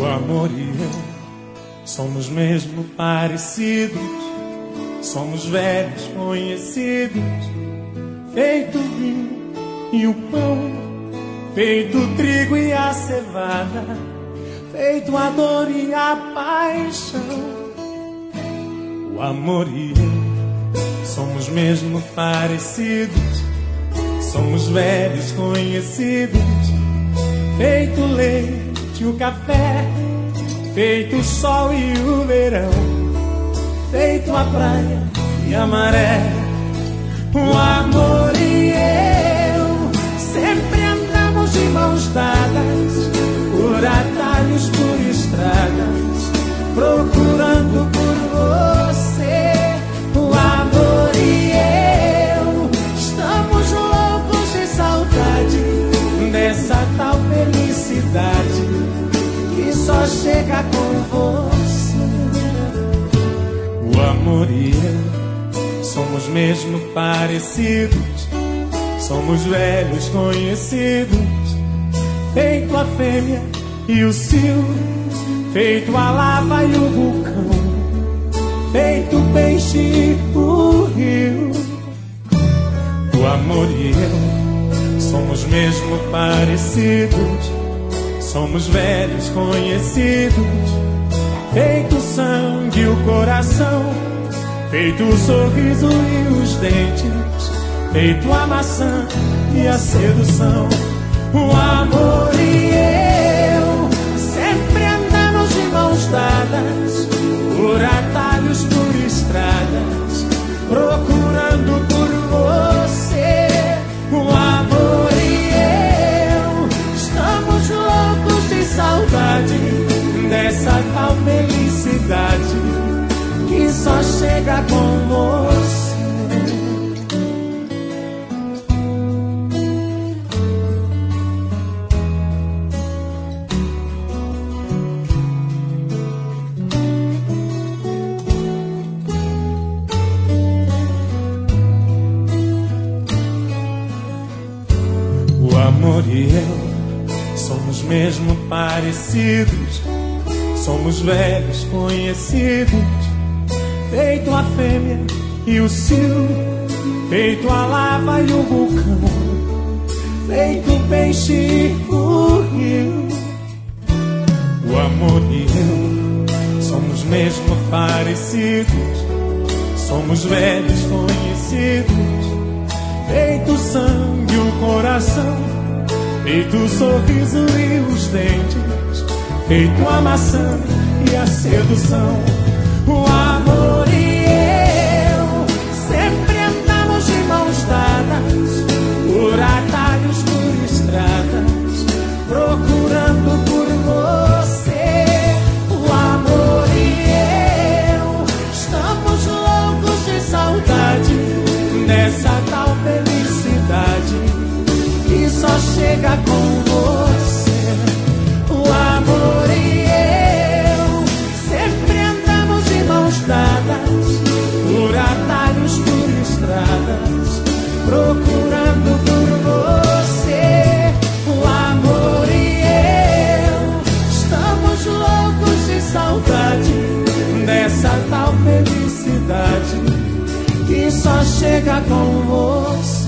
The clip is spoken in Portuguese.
O amor e eu somos mesmo parecidos, somos velhos conhecidos, feito o vinho e o pão, feito o trigo e a cevada, feito a dor e a paixão. O amor e eu somos mesmo parecidos, somos velhos conhecidos, feito o leite e o café, feito o sol e o verão, feito a praia e a maré. O amor e eu sempre andamos de mãos dadas, por atalhos, por estradas, procurando por você. O amor e eu estamos loucos de saudade dessa tal felicidade que só chega com você. O amor e eu somos mesmo parecidos, somos velhos conhecidos, feito a fêmea e o cio, feito a lava e o vulcão, feito o peixe e o rio. O amor e eu somos mesmo parecidos, somos velhos conhecidos, feito o sangue e o coração, feito o sorriso e os dentes, feito a maçã e a sedução. O amor e eu sempre andamos de mãos dadas, por atalhos, por estradas, procurando por você. O amor e eu estamos loucos de saudade dessa tal felicidade que só chega com você. O amor e eu somos mesmo parecidos, somos velhos conhecidos, feito a fêmea e o cio, feito a lava e o vulcão, feito o peixe e o rio. O amor e eu somos mesmo parecidos, somos velhos conhecidos, feito o sangue e o coração, feito o sorriso e os dentes, feito a maçã e a sedução. O amor e eu sempre andamos de mãos dadas, por atalhos, por estradas, procurando por você. O amor e eu estamos loucos de saudade dessa tal felicidade que só chega com você. O amor e eu sempre andamos de mãos dadas, por atalhos, por estradas, procurando por você. O amor e eu estamos loucos de saudade dessa tal felicidade que só chega com você.